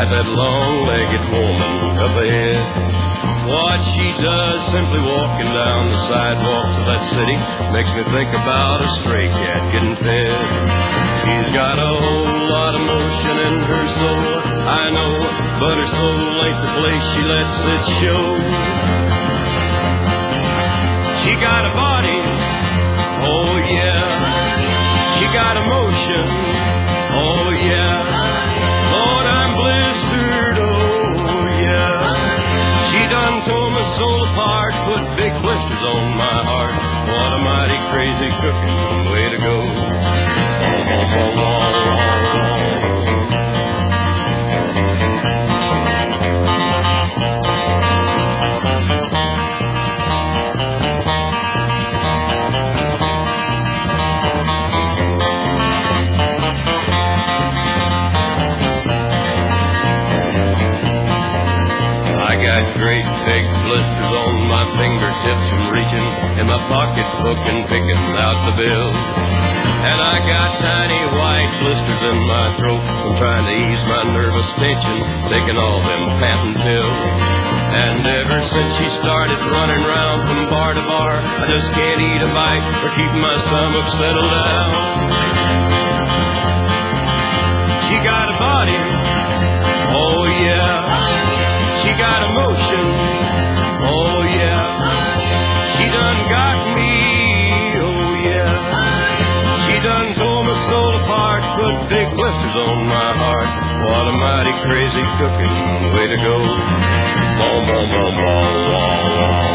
at that long-legged woman up ahead. What she does simply walking down the sidewalks of that city makes me think about a stray cat getting fed. She's got a whole lot of motion in her soul, I know, but her soul ain't the place she lets it show. She got a body, oh yeah. She got emotion, oh yeah. Lord, I'm blistered, oh yeah. She done tore my soul apart, put big blisters on my heart. What a mighty crazy cooking way to go. Great big blisters on my fingertips from reaching in my pocketbook and picking out the bills. And I got tiny white blisters in my throat from trying to ease my nervous tension, taking all them patent pills. And ever since she started running around from bar to bar, I just can't eat a bite or keep my stomach settled down. She got a body, oh yeah. She got emotion, oh yeah. She done got me, oh yeah. She done tore my soul apart, put big blisters on my heart. What a mighty crazy cooking way to go. Boom, boom, boom, boom, boom, boom.